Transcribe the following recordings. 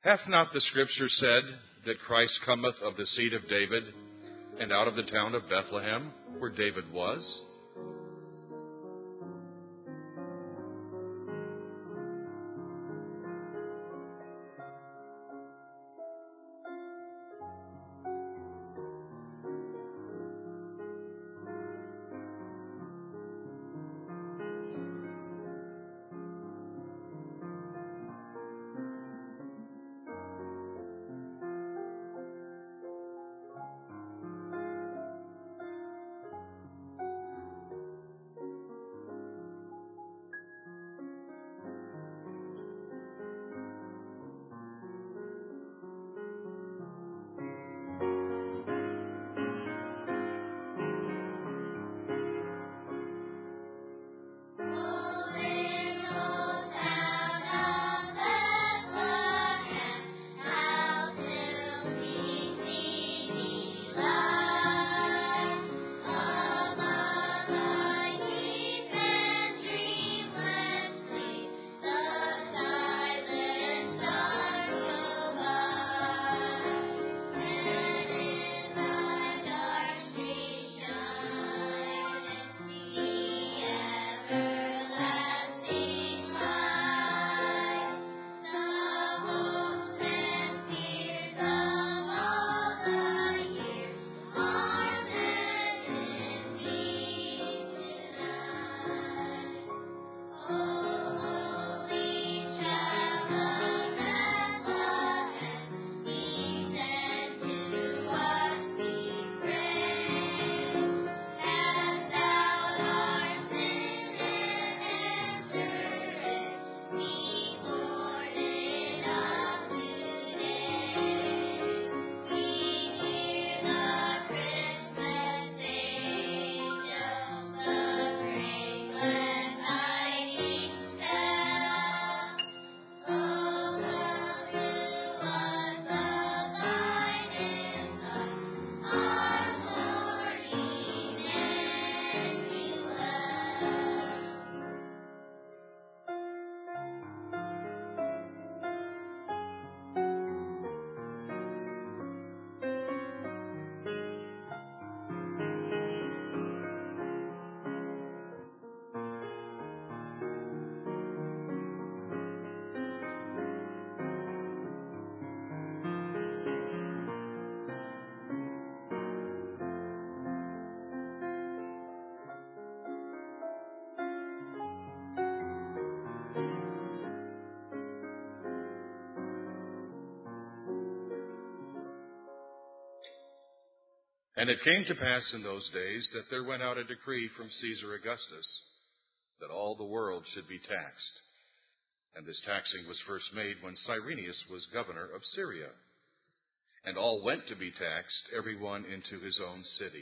Hath not the Scripture said that Christ cometh of the seed of David, and out of the town of Bethlehem, where David was? And it came to pass in those days that there went out a decree from Caesar Augustus that all the world should be taxed. And this taxing was first made when Cyrenius was governor of Syria. And all went to be taxed, every one into his own city.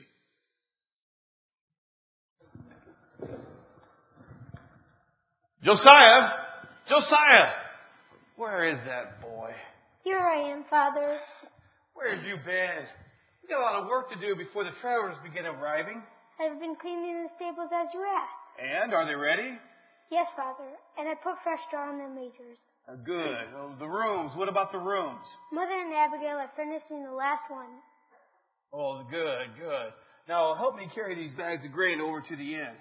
Josiah! Where is that boy? Here I am, Father. Where have you been? We got a lot of work to do before the travelers begin arriving. I've been cleaning the stables as you asked. And, are they ready? Yes, Father, and I put fresh straw on their majors. Good. Oh, the rooms. What about the rooms? Mother and Abigail are finishing the last one. Oh, good. Now, help me carry these bags of grain over to the inn.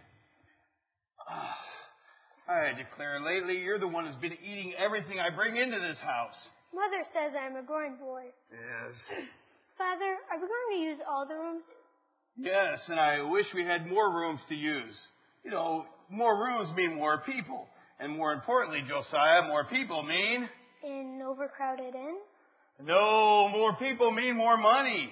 I declare, lately you're the one who's been eating everything I bring into this house. Mother says I'm a growing boy. Yes. Father, are we going to use all the rooms? Yes, and I wish we had more rooms to use. You know, more rooms mean more people. And more importantly, Josiah, more people mean... An overcrowded inn? No, more people mean more money.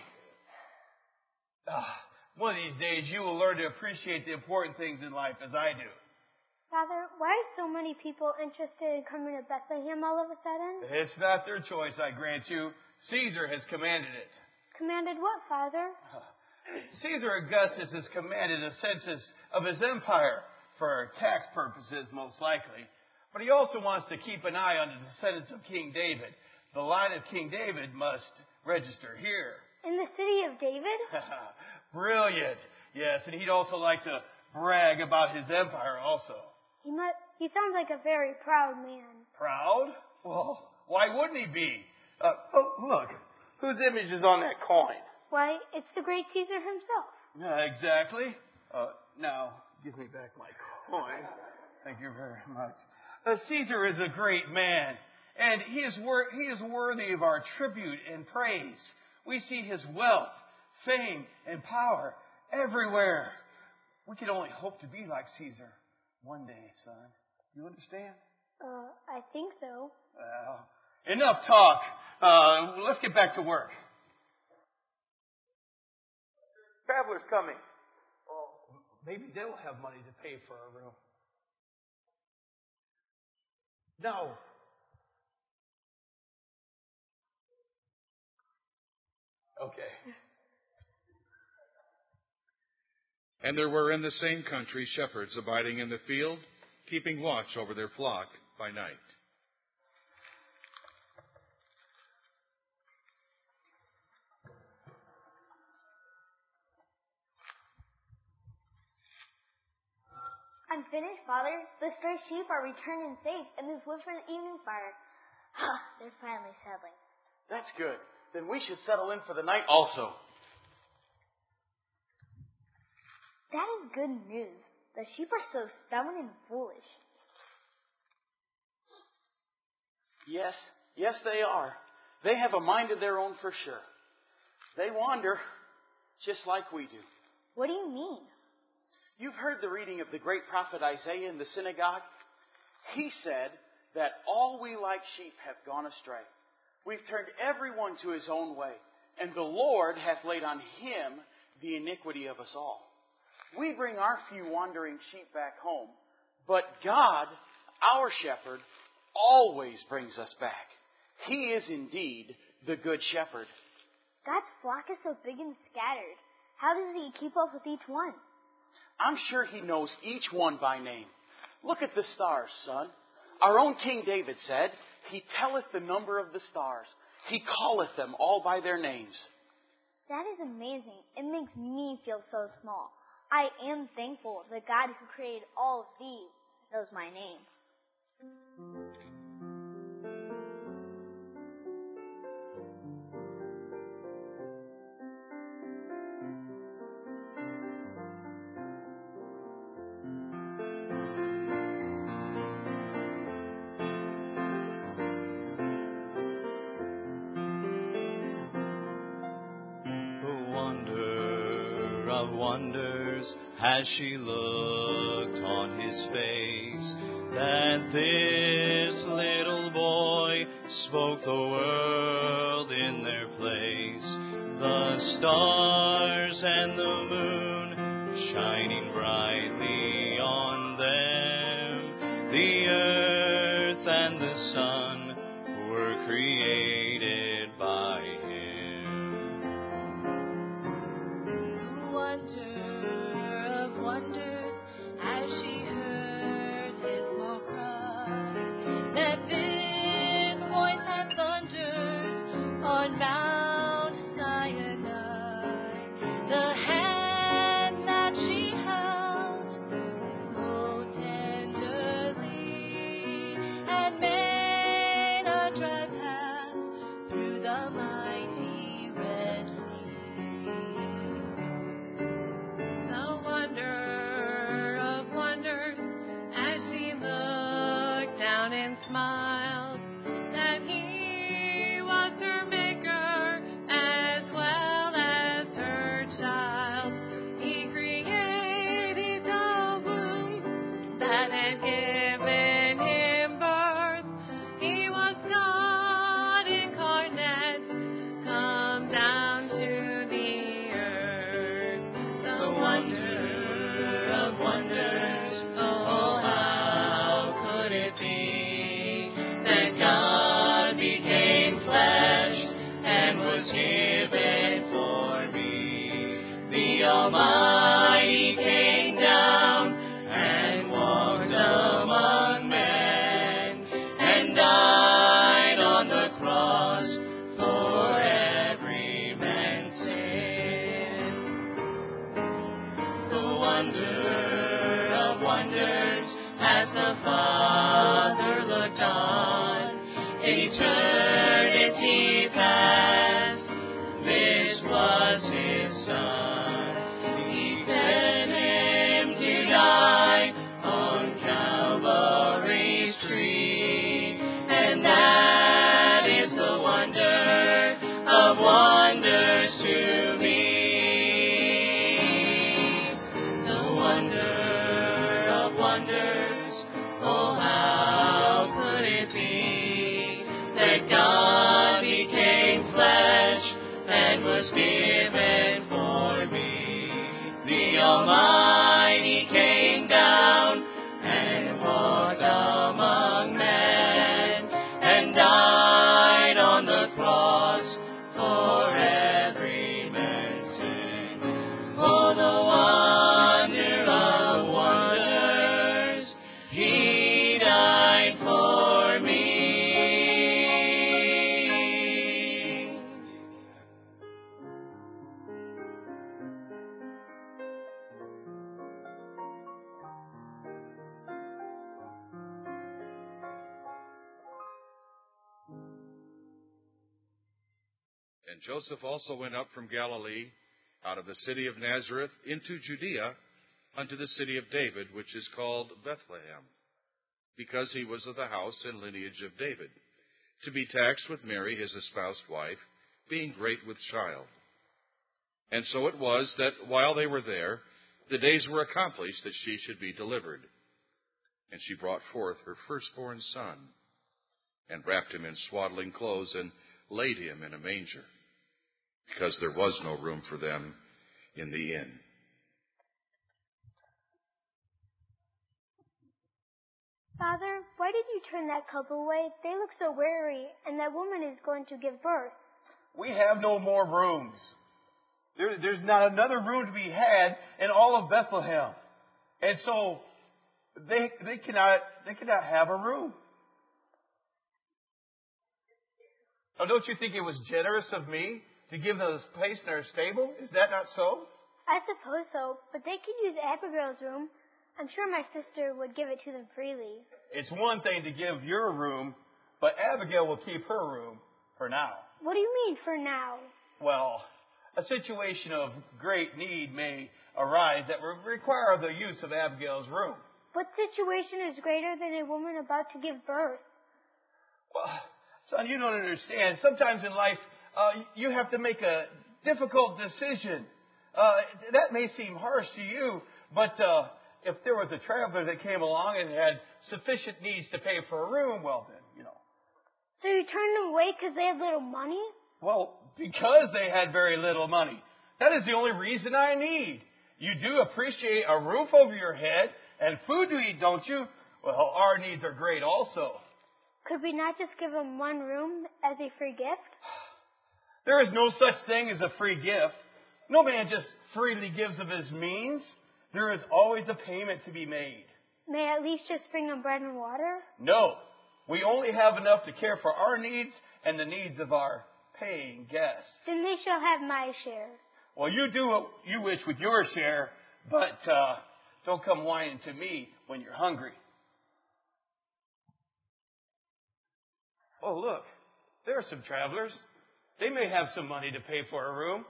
One of these days you will learn to appreciate the important things in life as I do. Father, why are so many people interested in coming to Bethlehem all of a sudden? It's not their choice, I grant you. Caesar has commanded it. Commanded what, Father? Caesar Augustus has commanded a census of his empire for tax purposes, most likely. But he also wants to keep an eye on the descendants of King David. The line of King David must register here. In the city of David? Brilliant. Yes, and he'd also like to brag about his empire also. He sounds like a very proud man. Proud? Well, why wouldn't he be? Look. Whose image is on that coin? Why, it's the great Caesar himself. Exactly. Now, give me back my coin. Thank you very much. Caesar is a great man, and he is worthy of our tribute and praise. We see his wealth, fame, and power everywhere. We can only hope to be like Caesar one day, son. You understand? I think so. Well, enough talk. Let's get back to work. Travelers coming. Oh, maybe they'll have money to pay for a room. No. Okay. And there were in the same country shepherds abiding in the field, keeping watch over their flock by night. I'm finished, Father. The stray sheep are returned and safe, and there's wood for the evening fire. They're finally settling. That's good. Then we should settle in for the night also. That is good news. The sheep are so stubborn and foolish. Yes, they are. They have a mind of their own for sure. They wander just like we do. What do you mean? You've heard the reading of the great prophet Isaiah in the synagogue. He said that all we like sheep have gone astray. We've turned everyone to his own way, and the Lord hath laid on him the iniquity of us all. We bring our few wandering sheep back home, but God, our shepherd, always brings us back. He is indeed the good shepherd. God's flock is so big and scattered. How does he keep up with each one? I'm sure he knows each one by name. Look at the stars, son. Our own King David said, He telleth the number of the stars. He calleth them all by their names. That is amazing. It makes me feel so small. I am thankful the God who created all of these knows my name. Wonders as she looked on his face, that this little boy spoke the world in their place. The stars and the moon shining brightly on them, the earth and the sun were created by him. Wonders as she heard his small cry, that this voice had thundered on Mount Sinai. The hand that she held so tenderly had made a dry path through the mighty Red Sea. The wonder of wonders as she looked down and smiled, that he was her maker as well as her child. He created the womb that had given him birth. He was God incarnate, come down to the earth. The wonder of wonders, oh how could it be that God became flesh and was given for me? The Almighty came down and walked among men and died on the cross for every man's sin. The wonder of wonders as the Father looked on, it turned eternity past. This was his Son. He sent him to die on Calvary's tree. And that is the wonder of wonders to me. The wonder of wonders. Oh, how could it be that God became flesh and was given for me? The Almighty came down and walked among men and died on the cross for every man's sin. Oh, the wonder of wonders, he died for me. And Joseph also went up from Galilee, out of the city of Nazareth, into Judea, unto the city of David, which is called Bethlehem, because he was of the house and lineage of David, to be taxed with Mary, his espoused wife, being great with child. And so it was that while they were there, the days were accomplished that she should be delivered. And she brought forth her firstborn son, and wrapped him in swaddling clothes, and laid him in a manger, because there was no room for them in the inn. Father, why did you turn that couple away? They look so weary, and that woman is going to give birth. We have no more rooms. There's not another room to be had in all of Bethlehem. And so they cannot have a room. Oh, don't you think it was generous of me to give them a place in our stable? Is that not so? I suppose so, but they could use Abigail's room. I'm sure my sister would give it to them freely. It's one thing to give your room, but Abigail will keep her room for now. What do you mean, for now? Well, a situation of great need may arise that will require the use of Abigail's room. What situation is greater than a woman about to give birth? Well, son, you don't understand. Sometimes in life, you have to make a difficult decision. That may seem harsh to you, but if there was a traveler that came along and had sufficient needs to pay for a room, well then, So you turned them away because they have little money? Well, because they had very little money. That is the only reason I need. You do appreciate a roof over your head and food to eat, don't you? Well, our needs are great also. Could we not just give them one room as a free gift? There is no such thing as a free gift. No man just freely gives of his means. There is always a payment to be made. May I at least just bring them bread and water? No. We only have enough to care for our needs and the needs of our paying guests. Then they shall have my share. Well, you do what you wish with your share, but don't come whining to me when you're hungry. Oh, look. There are some travelers. They may have some money to pay for a room.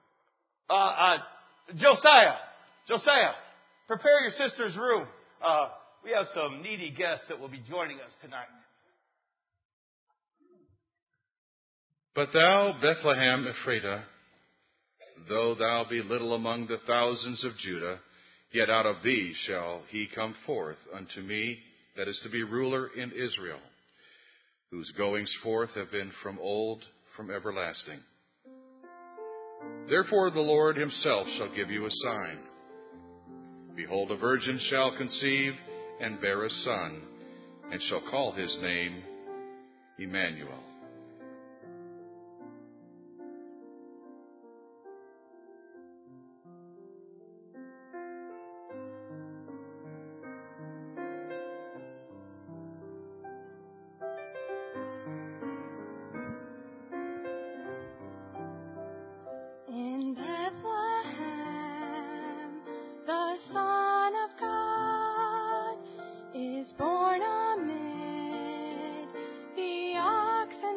Josiah, prepare your sister's room. We have some needy guests that will be joining us tonight. But thou, Bethlehem Ephratah, though thou be little among the thousands of Judah, yet out of thee shall he come forth unto me that is to be ruler in Israel, whose goings forth have been from old, from everlasting. Therefore the Lord himself shall give you a sign. Behold, a virgin shall conceive and bear a son, and shall call his name Emmanuel. In Bethlehem, the Son of God is born amid the oxen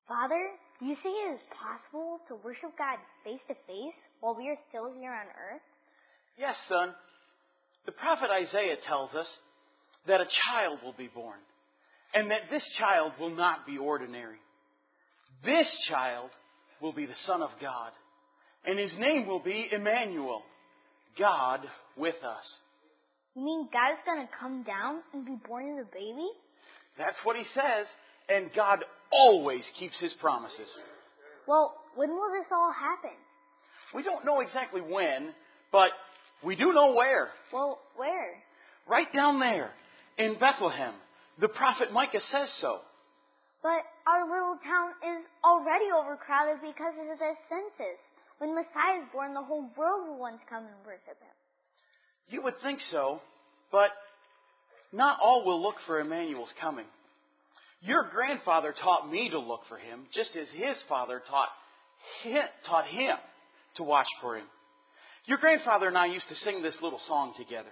Father, you say it is possible to worship God face to face while we are still here on earth? Yes, son. The prophet Isaiah tells us that a child will be born, and that this child will not be ordinary. This child will be the Son of God, and His name will be Emmanuel, God with us. You mean God is going to come down and be born as a baby? That's what He says, and God always keeps His promises. Well, when will this all happen? We don't know exactly when, but we do know where. Well, where? Right down there, in Bethlehem. The prophet Micah says so. But our little town is already overcrowded because of the census. When Messiah is born, the whole world will want to come and worship Him. You would think so, but not all will look for Emmanuel's coming. Your grandfather taught me to look for Him, just as his father taught him to watch for Him. Your grandfather and I used to sing this little song together.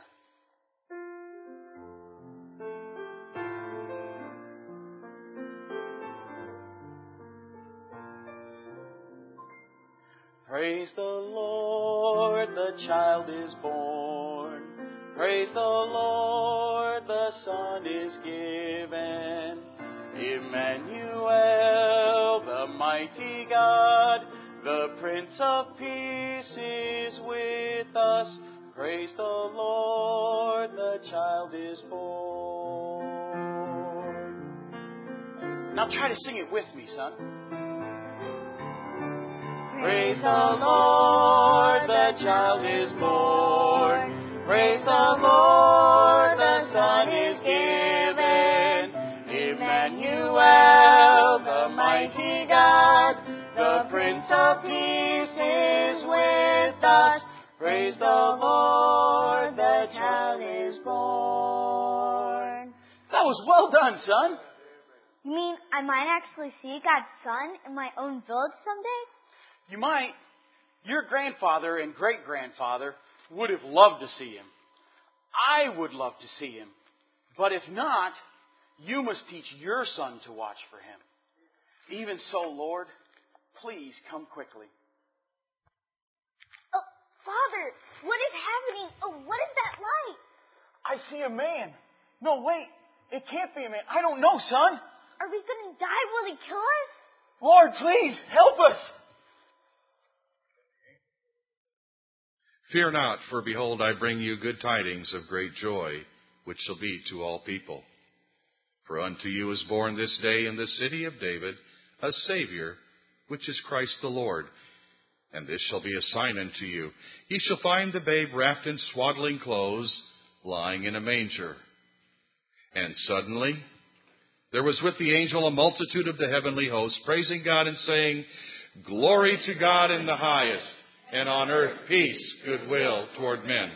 Praise the Lord, the child is born. Praise the Lord, the Son is given. Emmanuel, the mighty God, the Prince of Peace is with us. Praise the Lord, the child is born. Now try to sing it with me, son. Praise the Lord, the child is born. Praise the Lord, the Son is given. Emmanuel, the mighty God, the Prince of Peace is with us. Praise the Lord, the child is born. That was well done, son. You mean I might actually see God's Son in my own village someday? You might. Your grandfather and great-grandfather would have loved to see Him. I would love to see Him. But if not, you must teach your son to watch for Him. Even so, Lord, please come quickly. Oh, Father, what is happening? Oh, what is that light? I see a man. No, wait. It can't be a man. I don't know, son. Are we going to die? Will He kill us? Lord, please, help us. Fear not, for behold, I bring you good tidings of great joy, which shall be to all people. For unto you is born this day in the city of David a Savior, which is Christ the Lord. And this shall be a sign unto you. Ye shall find the babe wrapped in swaddling clothes, lying in a manger. And suddenly there was with the angel a multitude of the heavenly host, praising God and saying, Glory to God in the highest, and on earth peace, goodwill toward men.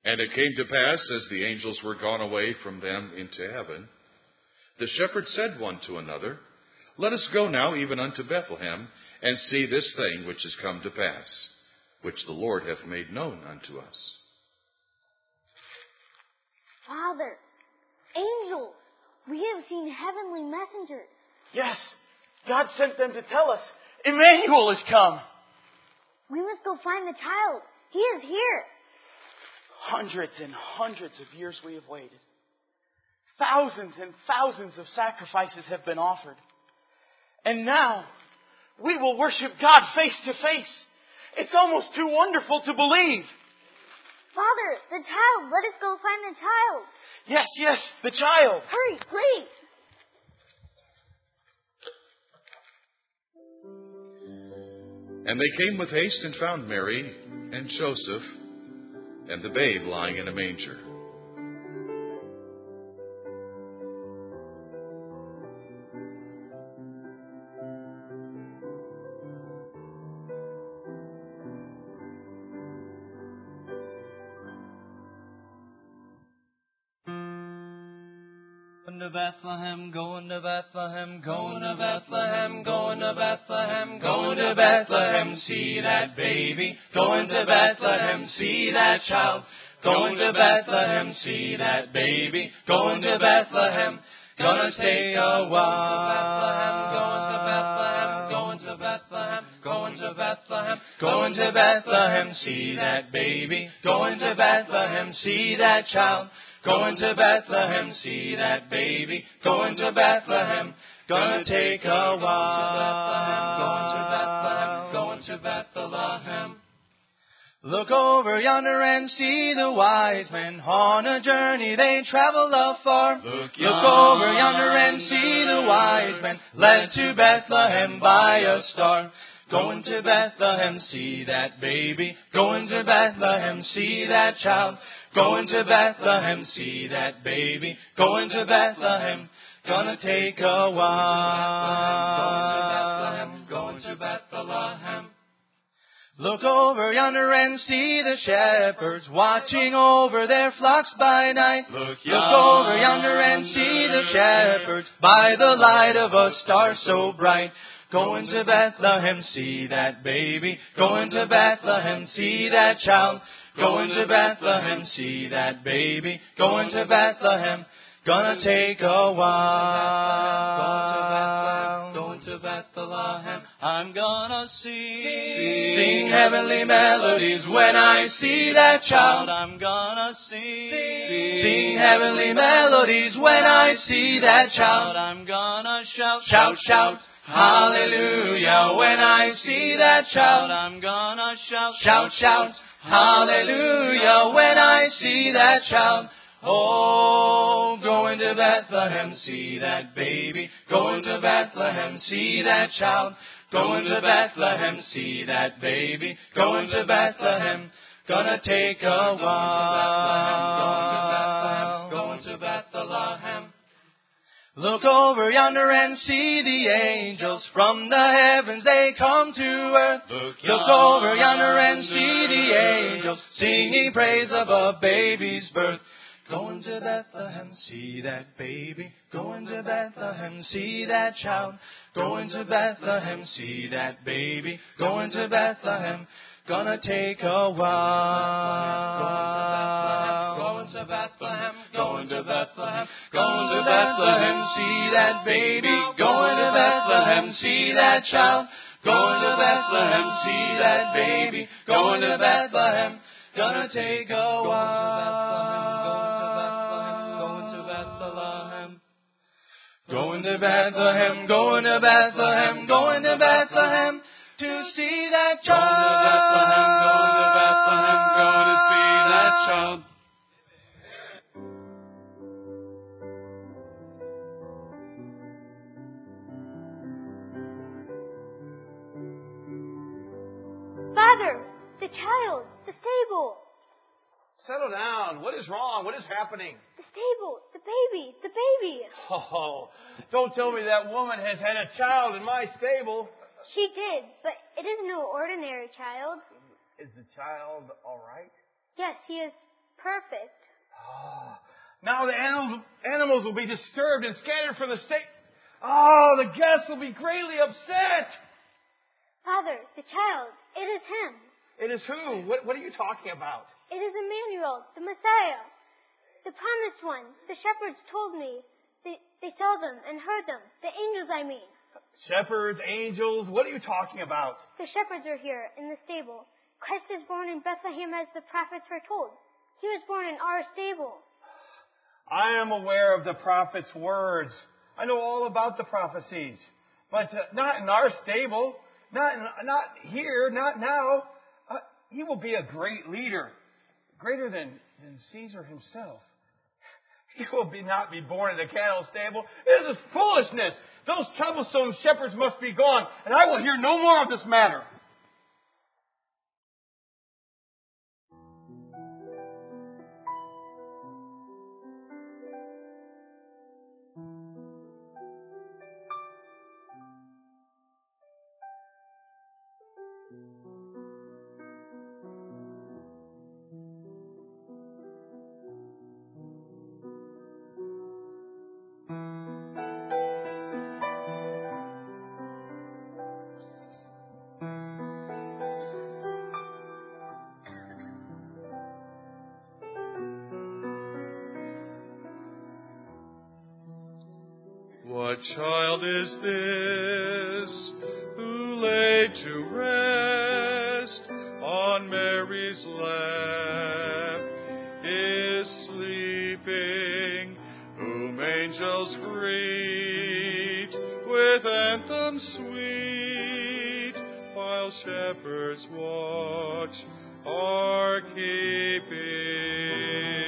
And it came to pass, as the angels were gone away from them into heaven, the shepherds said one to another, Let us go now even unto Bethlehem, and see this thing which is come to pass, which the Lord hath made known unto us. Father, angels, we have seen heavenly messengers. Yes, God sent them to tell us Emmanuel has come. We must go find the child. He is here. Hundreds and hundreds of years we have waited. Thousands and thousands of sacrifices have been offered. And now we will worship God face to face. It's almost too wonderful to believe. Fathers, the child. Let us go find the child. Yes, yes, the child. Hurry, please. And they came with haste and found Mary and Joseph and the babe lying in a manger. Going to Bethlehem, going to Bethlehem, going to Bethlehem, going to Bethlehem, going to Bethlehem, see that baby. Going to Bethlehem, see that child. Going to Bethlehem, see that baby. Going to Bethlehem, gonna take a while. Going to Bethlehem, going to Bethlehem, going to Bethlehem, see that baby. Going to Bethlehem, see that child. Going to Bethlehem, see that baby. Going to Bethlehem, gonna take a while. Going to Bethlehem. Look over yonder and see the wise men on a journey they travel afar. Look over yonder and see the wise men led to Bethlehem by a star. Going to Bethlehem, see that baby. Going to Bethlehem, see that child. Going to Bethlehem, see that baby. Going to Bethlehem, gonna take a while. Going to Bethlehem. Look over yonder and see the shepherds watching over their flocks by night. Look over yonder and see the shepherds by the light of a star so bright. Going to Bethlehem, see that baby. Going to Bethlehem, see that child. Going to Bethlehem, see that baby. Going to Bethlehem, gonna take a while. Going to Bethlehem, I'm gonna sing heavenly melodies when I see that child. I'm gonna sing heavenly melodies when I see that child. I'm gonna shout, shout, shout. Hallelujah, when I see that child. I'm gonna shout, shout, shout. Hallelujah, when I see that child. Oh, going to Bethlehem, see that baby. Going to Bethlehem, see that child. Going to Bethlehem, see that baby. Going to Bethlehem, gonna take a while. Going to Bethlehem. Look over yonder and see the angels from the heavens, they come to earth. Look over yonder and see the angels singing praise of a baby's birth. Going to Bethlehem, see that baby. Going to Bethlehem, see that child. Going to Bethlehem, see that baby. Going to Bethlehem, gonna take a while. Going to Bethlehem, going to Bethlehem, going to Bethlehem, see that baby. Going to Bethlehem, see that child. Going to Bethlehem, see that baby. Going to Bethlehem, gonna take a while. Going to Bethlehem. Going to Bethlehem, going to Bethlehem, going to Bethlehem to see that child. Going to Bethlehem, going to see that child. Father, the child, the stable. Settle down. What is wrong? What is happening? The stable, the baby, the baby. Oh, don't tell me that woman has had a child in my stable. She did, but it isn't no ordinary child. Is the child all right? Yes, he is perfect. Oh, now the animals will be disturbed and scattered from the stable. Oh, the guests will be greatly upset. Father, the child, it is him. It is who? What are you talking about? It is Emmanuel, the Messiah, the promised one. The shepherds told me. They saw them and heard them. The angels, I mean. Shepherds, angels, what are you talking about? The shepherds are here in the stable. Christ is born in Bethlehem as the prophets foretold. He was born in our stable. I am aware of the prophet's words. I know all about the prophecies. But not in our stable. Not here, not now. He will be a great leader. Greater than Caesar himself. He will not be born in a cattle stable. This is foolishness. Those troublesome shepherds must be gone, and I will hear no more of this matter. What child is this who laid to rest on Mary's lap is sleeping, whom angels greet with anthems sweet, while shepherds watch are keeping.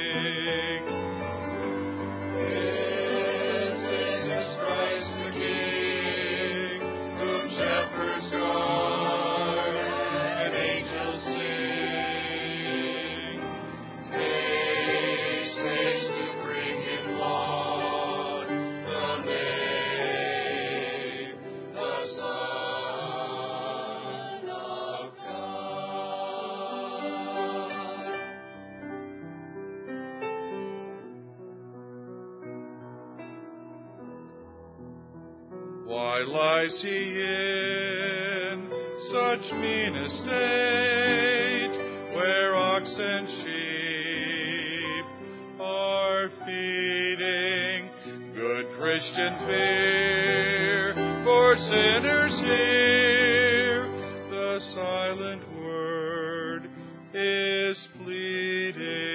Why lies he in such mean estate, where ox and sheep are feeding? Good Christian, fear, for sinners hear, the silent word is pleading.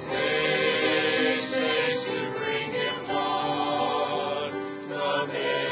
Amen.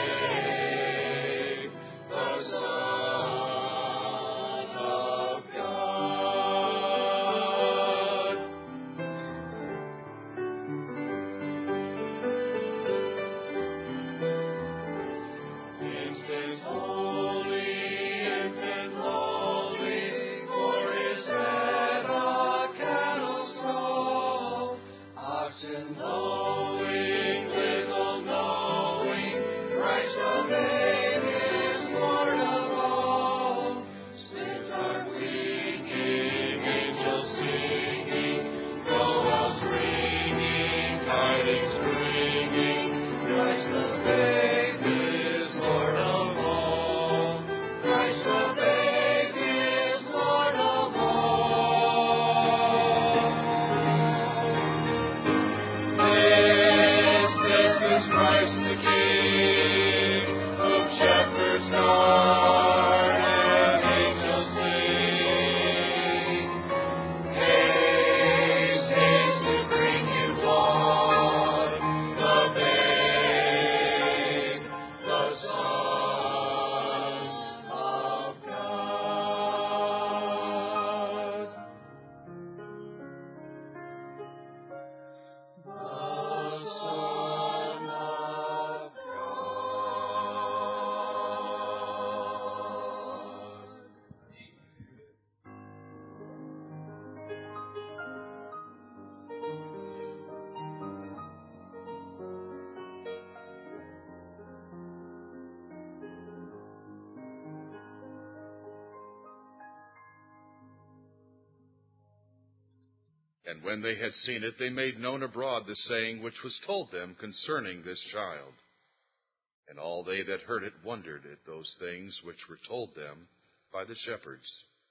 And when they had seen it, they made known abroad the saying which was told them concerning this child. And all they that heard it wondered at those things which were told them by the shepherds.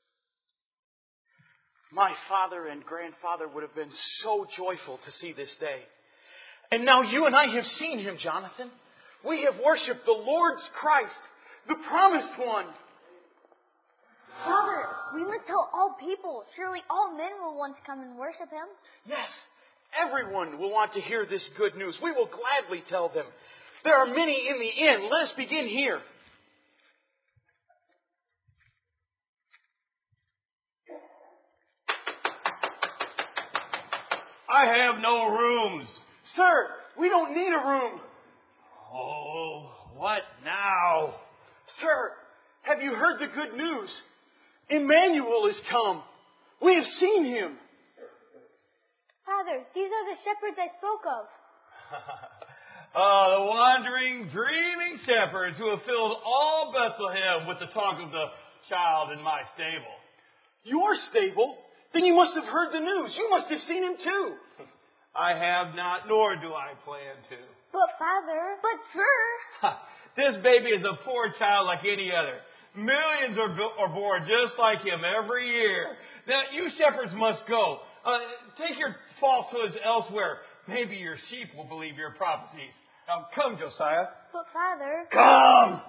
My father and grandfather would have been so joyful to see this day. And now you and I have seen him, Jonathan. We have worshipped the Lord's Christ, the promised one. Father, we must tell all people. Surely all men will want to come and worship him. Yes, everyone will want to hear this good news. We will gladly tell them. There are many in the inn. Let us begin here. I have no rooms. Sir, we don't need a room. Oh, what now? Sir, have you heard the good news? Emmanuel is come. We have seen him. Father, these are the shepherds I spoke of. The wandering, dreaming shepherds who have filled all Bethlehem with the talk of the child in my stable. Your stable? Then you must have heard the news. You must have seen him too. I have not, nor do I plan to. But Father, but sir. This baby is a poor child like any other. Millions are born just like him every year. Now, you shepherds must go. Take your falsehoods elsewhere. Maybe your sheep will believe your prophecies. Now, come, Josiah. But Father. Come!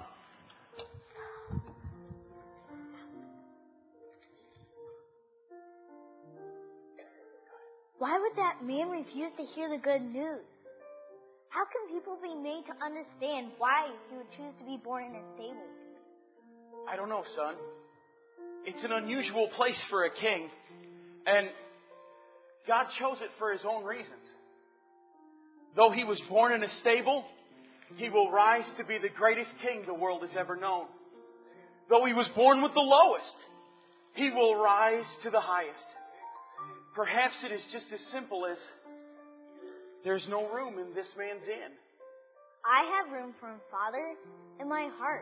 Why would that man refuse to hear the good news? How can people be made to understand why he would choose to be born in a stable? I don't know, son. It's an unusual place for a king. And God chose it for his own reasons. Though he was born in a stable, he will rise to be the greatest king the world has ever known. Though he was born with the lowest, he will rise to the highest. Perhaps it is just as simple as there's no room in this man's inn. I have room for him, Father, in my heart.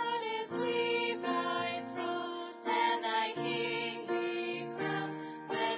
When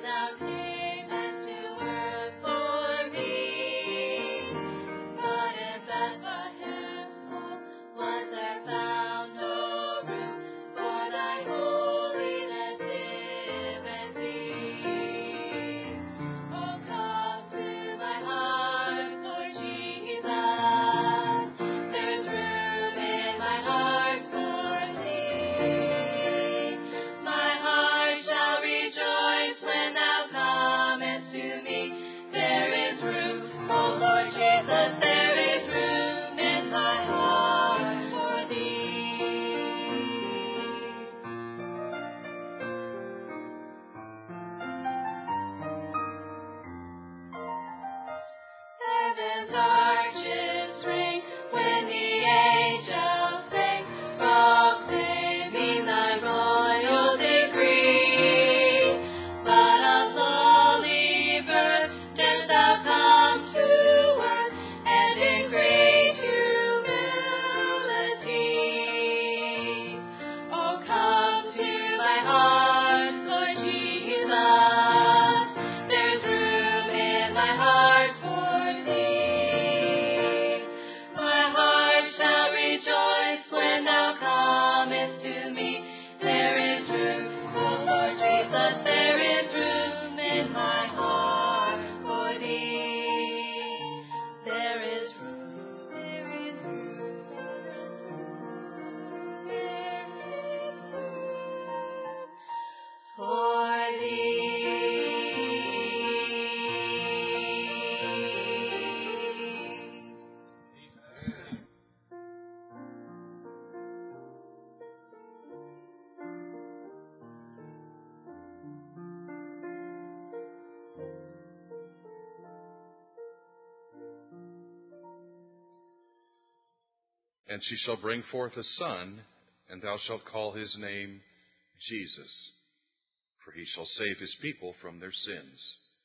And she shall bring forth a son, and thou shalt call his name Jesus, for he shall save his people from their sins.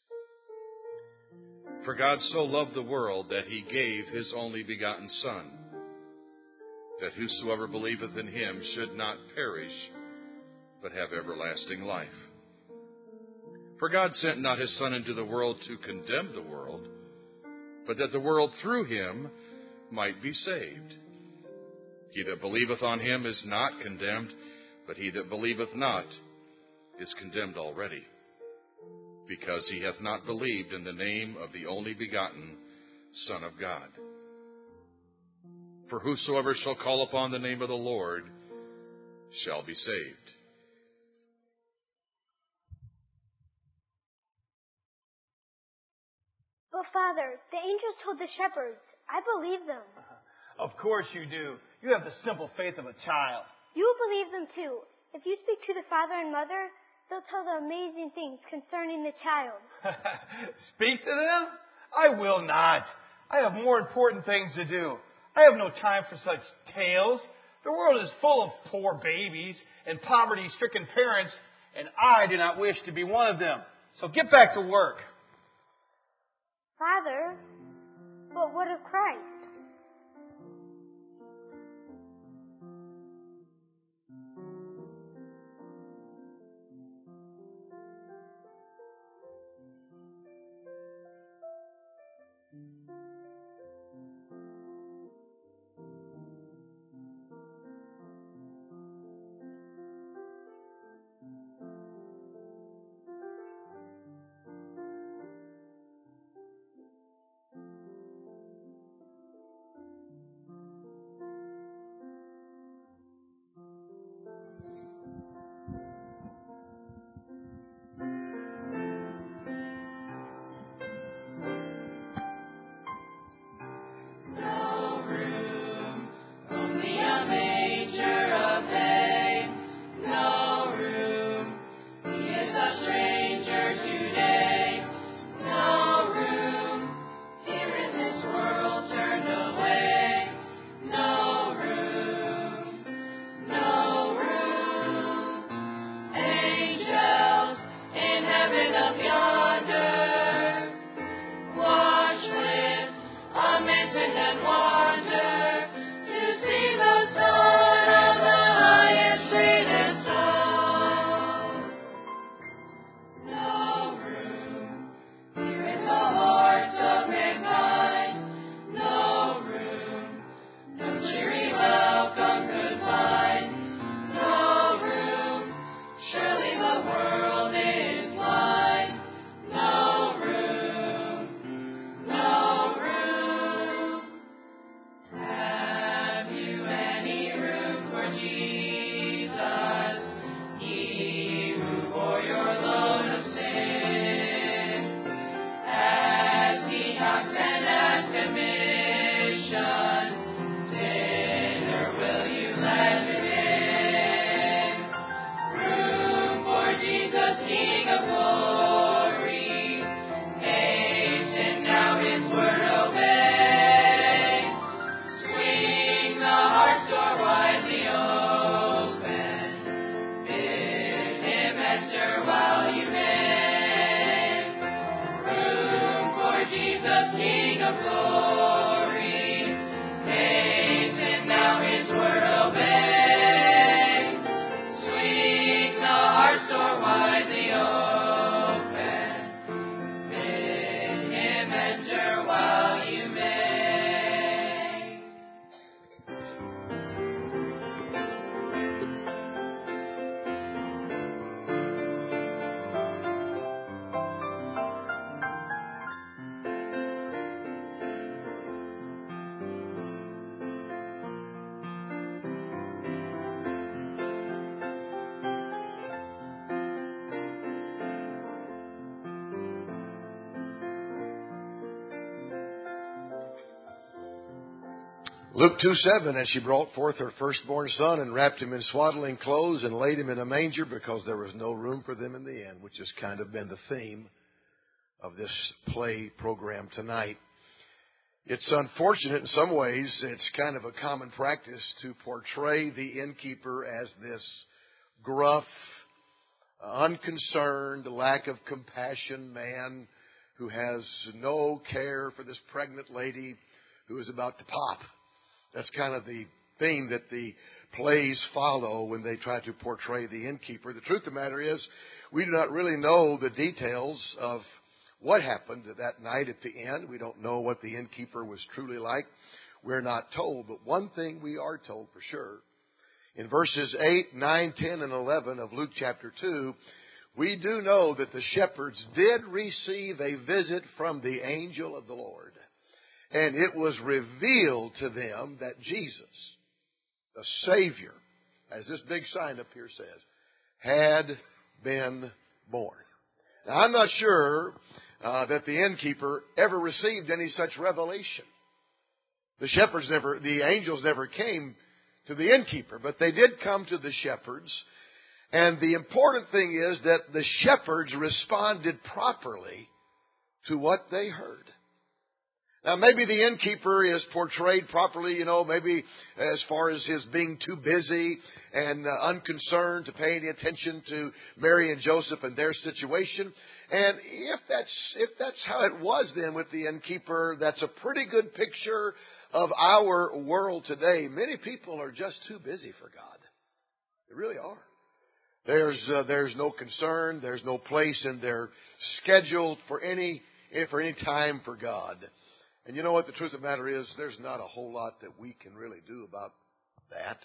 For God so loved the world that he gave his only begotten Son, that whosoever believeth in him should not perish, but have everlasting life. For God sent not his Son into the world to condemn the world, but that the world through him might be saved. He that believeth on him is not condemned, but he that believeth not is condemned already, because he hath not believed in the name of the only begotten Son of God. For whosoever shall call upon the name of the Lord shall be saved. But Father, the angels told the shepherds, I believe them. Of course you do. You have the simple faith of a child. You will believe them too. If you speak to the father and mother, they'll tell the amazing things concerning the child. Speak to them? I will not. I have more important things to do. I have no time for such tales. The world is full of poor babies and poverty-stricken parents, and I do not wish to be one of them. So get back to work. Father, but what of Christ? Luke 2:7, and she brought forth her firstborn son and wrapped him in swaddling clothes and laid him in a manger because there was no room for them in the inn, which has kind of been the theme of this play program tonight. It's unfortunate in some ways. It's kind of a common practice to portray the innkeeper as this gruff, unconcerned, lack of compassion man who has no care for this pregnant lady who is about to pop. That's kind of the theme that the plays follow when they try to portray the innkeeper. The truth of the matter is, we do not really know the details of what happened that night at the inn. We don't know what the innkeeper was truly like. We're not told. But one thing we are told for sure. In verses 8, 9, 10, and 11 of Luke chapter 2, we do know that the shepherds did receive a visit from the angel of the Lord. And it was revealed to them that Jesus, the Savior, as this big sign up here says, had been born. Now, I'm not sure that the innkeeper ever received any such revelation. The angels never came to the innkeeper, but they did come to the shepherds. And the important thing is that the shepherds responded properly to what they heard. Now, maybe the innkeeper is portrayed properly, maybe as far as his being too busy and unconcerned to pay any attention to Mary and Joseph and their situation. And if that's how it was then with the innkeeper, that's a pretty good picture of our world today. Many people are just too busy for God. They really are. There's no concern. There's no place in their schedule for any time for God. And you know what? The truth of the matter is, there's not a whole lot that we can really do about that.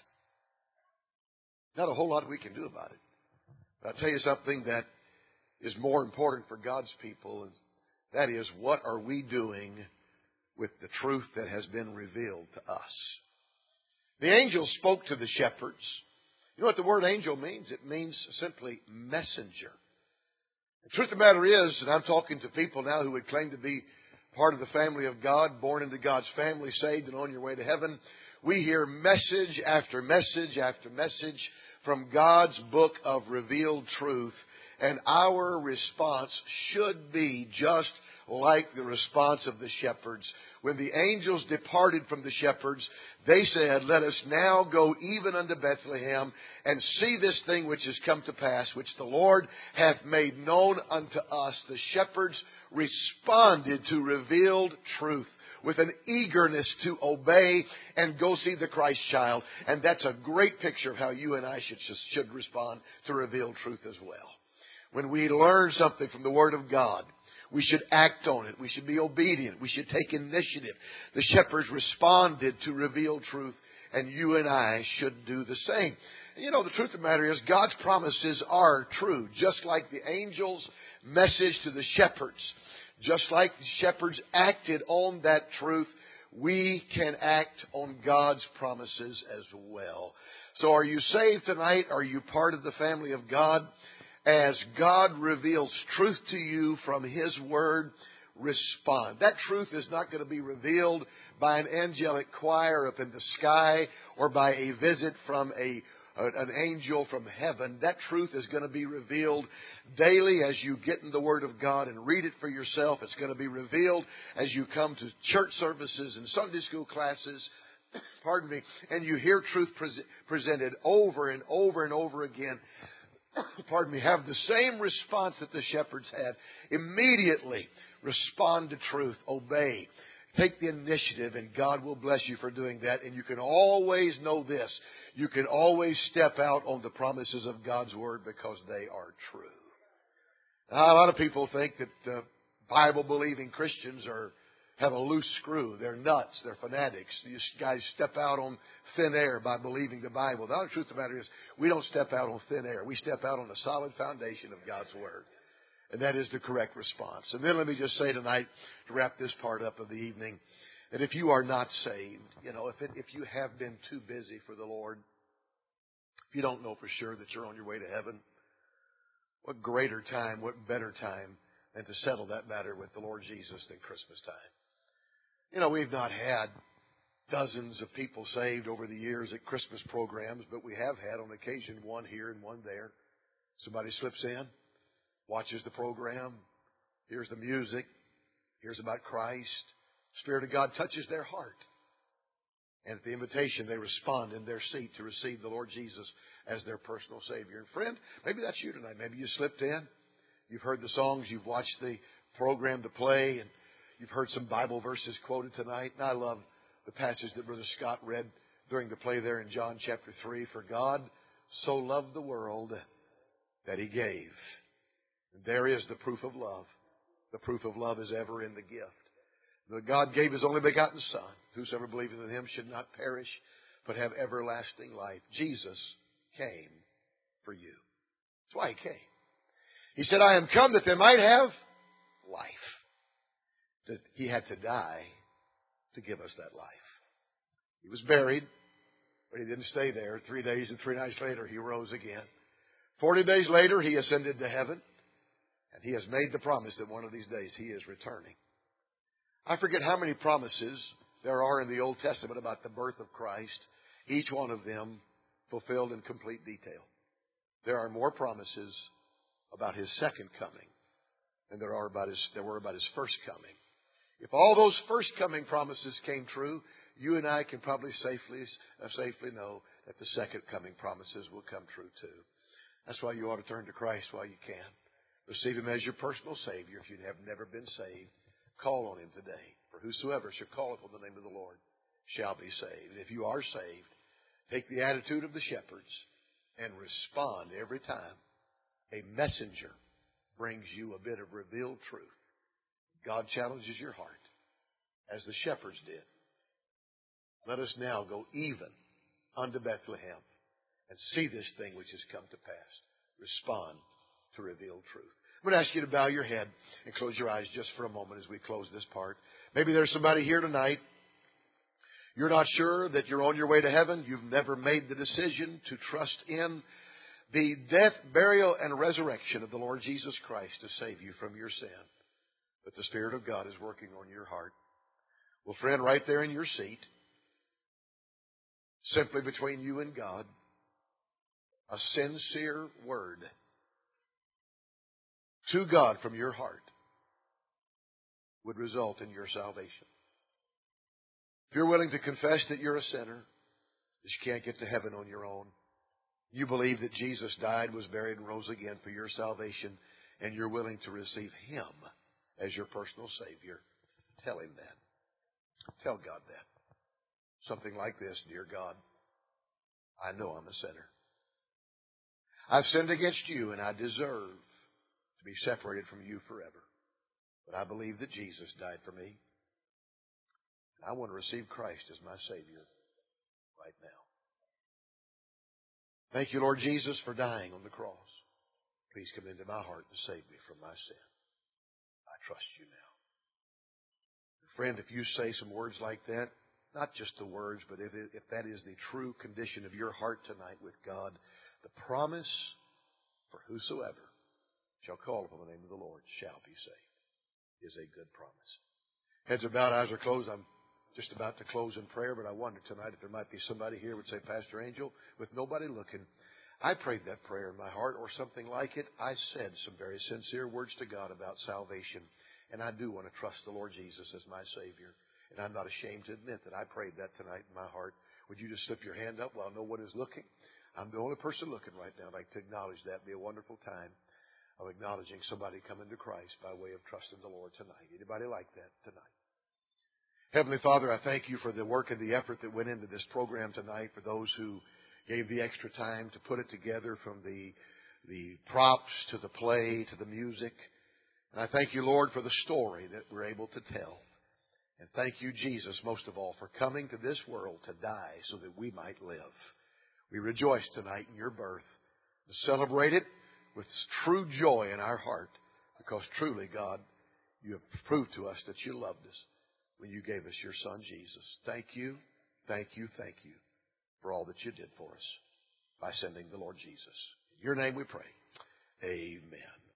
Not a whole lot we can do about it. But I'll tell you something that is more important for God's people, and that is, what are we doing with the truth that has been revealed to us? The angel spoke to the shepherds. You know what the word angel means? It means simply messenger. The truth of the matter is, and I'm talking to people now who would claim to be part of the family of God, born into God's family, saved and on your way to heaven. We hear message after message after message from God's book of revealed truth. And our response should be just like the response of the shepherds. When the angels departed from the shepherds, they said, "Let us now go even unto Bethlehem and see this thing which has come to pass, which the Lord hath made known unto us." The shepherds responded to revealed truth with an eagerness to obey and go see the Christ child. And that's a great picture of how you and I should respond to revealed truth as well. When we learn something from the Word of God, we should act on it. We should be obedient. We should take initiative. The shepherds responded to revealed truth, and you and I should do the same. And the truth of the matter is, God's promises are true, just like the angels' message to the shepherds. Just like the shepherds acted on that truth, we can act on God's promises as well. So are you saved tonight? Are you part of the family of God? As God reveals truth to you from His Word, respond. That truth is not going to be revealed by an angelic choir up in the sky or by a visit from an angel from heaven. That truth is going to be revealed daily as you get in the Word of God and read it for yourself. It's going to be revealed as you come to church services and Sunday school classes, and you hear truth presented over and over and over again. Have the same response that the shepherds had. Immediately respond to truth. Obey. Take the initiative, and God will bless you for doing that. And you can always know this. You can always step out on the promises of God's Word because they are true. Now, a lot of people think that Bible-believing Christians have a loose screw. They're nuts. They're fanatics. These guys step out on thin air by believing the Bible. The truth of the matter is, we don't step out on thin air. We step out on the solid foundation of God's Word. And that is the correct response. And then let me just say tonight, to wrap this part up of the evening, that if you are not saved, if you have been too busy for the Lord, if you don't know for sure that you're on your way to heaven, what greater time, what better time than to settle that matter with the Lord Jesus than Christmas time. We've not had dozens of people saved over the years at Christmas programs, but we have had on occasion one here and one there. Somebody slips in, watches the program, hears the music, hears about Christ, Spirit of God touches their heart. And at the invitation, they respond in their seat to receive the Lord Jesus as their personal Savior. And friend, maybe that's you tonight. Maybe you slipped in. You've heard the songs. You've watched the program, the play, and you've heard some Bible verses quoted tonight. And I love the passage that Brother Scott read during the play there in John chapter 3. For God so loved the world that He gave. And there is the proof of love. The proof of love is ever in the gift. That God gave His only begotten Son. Whosoever believeth in Him should not perish, but have everlasting life. Jesus came for you. That's why He came. He said, I am come that they might have life. He had to die to give us that life. He was buried, but He didn't stay there. 3 days and 3 nights later, He rose again. 40 days later, He ascended to heaven, and He has made the promise that one of these days He is returning. I forget how many promises there are in the Old Testament about the birth of Christ, each one of them fulfilled in complete detail. There are more promises about His second coming than there were about His first coming. If all those first coming promises came true, you and I can probably safely know that the second coming promises will come true too. That's why you ought to turn to Christ while you can. Receive Him as your personal Savior if you have never been saved. Call on Him today. For whosoever shall call upon the name of the Lord shall be saved. And if you are saved, take the attitude of the shepherds and respond every time a messenger brings you a bit of revealed truth. God challenges your heart, as the shepherds did. Let us now go even unto Bethlehem and see this thing which has come to pass. Respond to revealed truth. I'm going to ask you to bow your head and close your eyes just for a moment as we close this part. Maybe there's somebody here tonight. You're not sure that you're on your way to heaven. You've never made the decision to trust in the death, burial, and resurrection of the Lord Jesus Christ to save you from your sin. But the Spirit of God is working on your heart. Well, friend, right there in your seat, simply between you and God, a sincere word to God from your heart would result in your salvation. If you're willing to confess that you're a sinner, that you can't get to heaven on your own, you believe that Jesus died, was buried, and rose again for your salvation, and you're willing to receive Him as your personal Savior, tell Him that. Tell God that. Something like this: Dear God, I know I'm a sinner. I've sinned against you, and I deserve to be separated from you forever. But I believe that Jesus died for me. I want to receive Christ as my Savior right now. Thank you, Lord Jesus, for dying on the cross. Please come into my heart and save me from my sin. I trust you now. Friend, if you say some words like that, not just the words, but if that is the true condition of your heart tonight with God, the promise for whosoever shall call upon the name of the Lord shall be saved is a good promise. Heads are bowed, eyes are closed. I'm just about to close in prayer, but I wonder tonight if there might be somebody here who would say, Pastor Angel, with nobody looking, I prayed that prayer in my heart or something like it. I said some very sincere words to God about salvation, and I do want to trust the Lord Jesus as my Savior. And I'm not ashamed to admit that I prayed that tonight in my heart. Would you just slip your hand up while no one is looking? I'm the only person looking right now. I'd like to acknowledge that. It'd be a wonderful time of acknowledging somebody coming to Christ by way of trusting the Lord tonight. Anybody like that tonight? Heavenly Father, I thank you for the work and the effort that went into this program tonight, for those who gave the extra time to put it together, from the props to the play to the music. And I thank you, Lord, for the story that we're able to tell. And thank you, Jesus, most of all, for coming to this world to die so that we might live. We rejoice tonight in your birth, to celebrate it with true joy in our heart, because truly, God, you have proved to us that you loved us when you gave us your Son, Jesus. Thank you, thank you, thank you for all that you did for us by sending the Lord Jesus. In your name we pray. Amen.